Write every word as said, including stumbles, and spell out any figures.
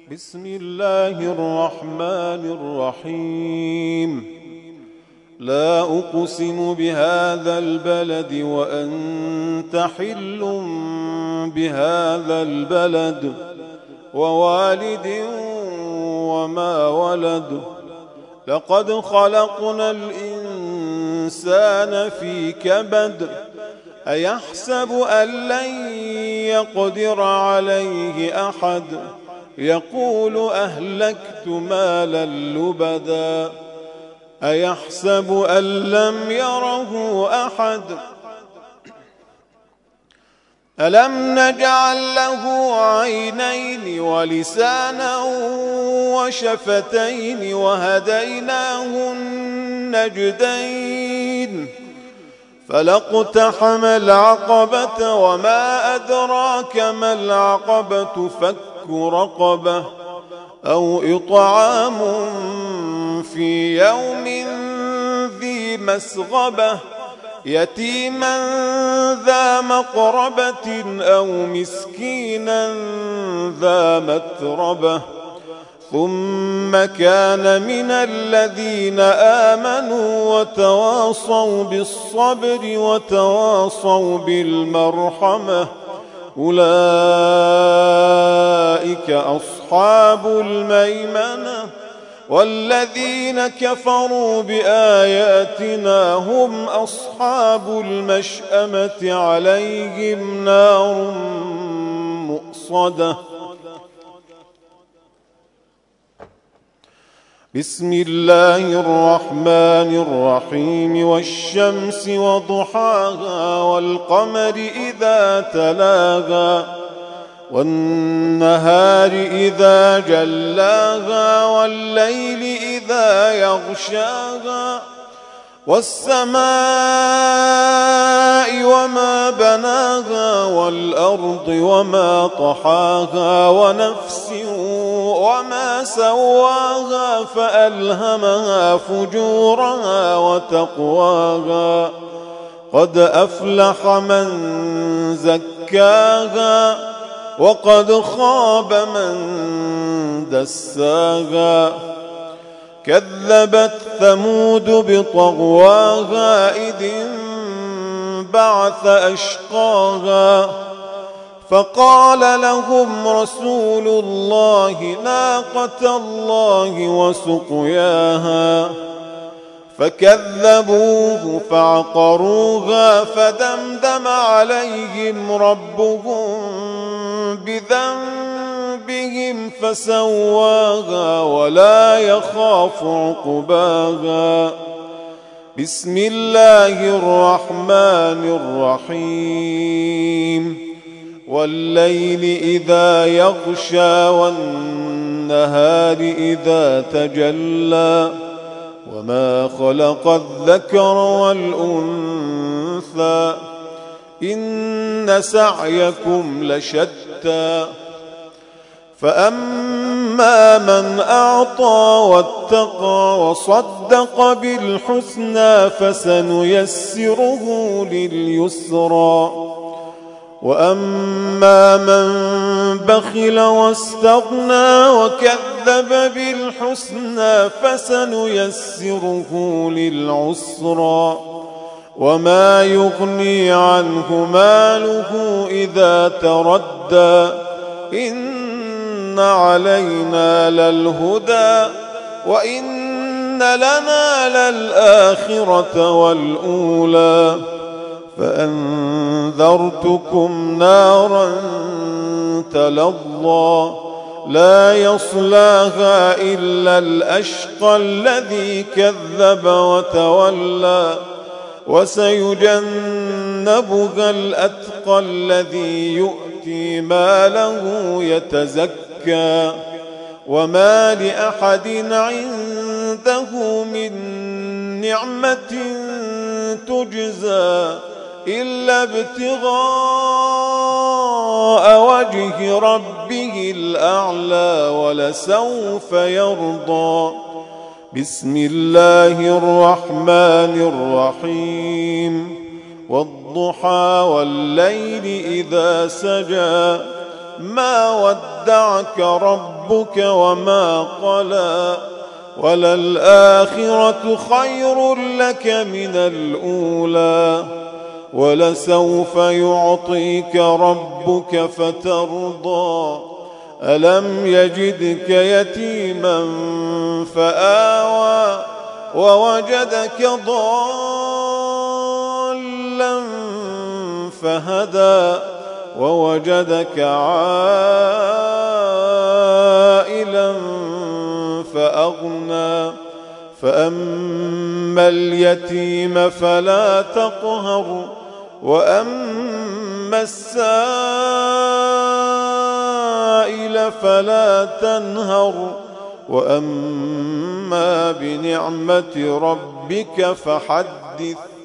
بسم الله الرحمن الرحيم. لا أقسم بهذا البلد وأنت حل بهذا البلد ووالد وما ولد. لقد خلقنا الإنسان في كبد. أيحسب أن لن يقدر عليه أحد. يقول أهلكت مالا لبدا. أيحسب أن لم يره أحد. ألم نجعل له عينين ولسانا وشفتين وهديناه النجدين. فلاقتحم العقبة وما أدراك ما العقبة فك رقبة أو إطعام في يوم ذي مسغبة يتيما ذا مقربة أو مسكينا ذا متربة ثم كان من الذين آمنوا وتواصوا بالصبر وتواصوا بالمرحمة أولئك أصحاب الميمنة. والذين كفروا بآياتنا هم أصحاب المشأمة عليهم نار مؤصدة. بسم الله الرحمن الرحيم. والشمس وضحاها والقمر إذا تلاها والنهار إذا جلاها والليل إذا يغشاها والسماء وما بناها والأرض وما طحاها ونفس وما سواها فألهمها فجورها وتقواها. قد أفلح من زكاها وقد خاب من دساها. كذبت ثمود بطغواها إذ انبعث أشقاها فقال لهم رسول الله ناقة الله وسقياها فكذبوه فعقروها فدمدم عليهم ربهم بذنبهم فسواها ولا يخاف عقباها. بسم الله الرحمن الرحيم. والليل إذا يغشى والنهار إذا تجلى وما خلق الذكر والأنثى إن سعيكم لشتى. فأما من أعطى واتقى وصدق بالحسنى فسنيسره لليسرى. وأما من بخل واستغنى وكذب بالحسنى فسنيسره للعسرى. وما يغني عنه ماله إذا تردى إن علينا للهدى وإن لنا للآخرة والأولى. فأنذرتكم نارا تلظى لا يصلاها إلا الأشقى الذي كذب وتولى. وسيجنبها الأتقى الذي يؤتي ماله يتزكى. وما لأحد عنده من نعمة تجزى إلا ابتغاء وجه ربه الأعلى ولسوف يرضى. بسم الله الرحمن الرحيم. والضحى والليل إذا سجى ما ودعك ربك وما قلى وللآخرة خير لك من الأولى ولسوف يعطيك ربك فترضى ألم يجدك يتيما فآوى ووجدك ضالا فهدى ووجدك عائلا فأغنى فأما اليتيم فلا تقهر وأما السائل فلا تنهر وأما بنعمة ربك فحدث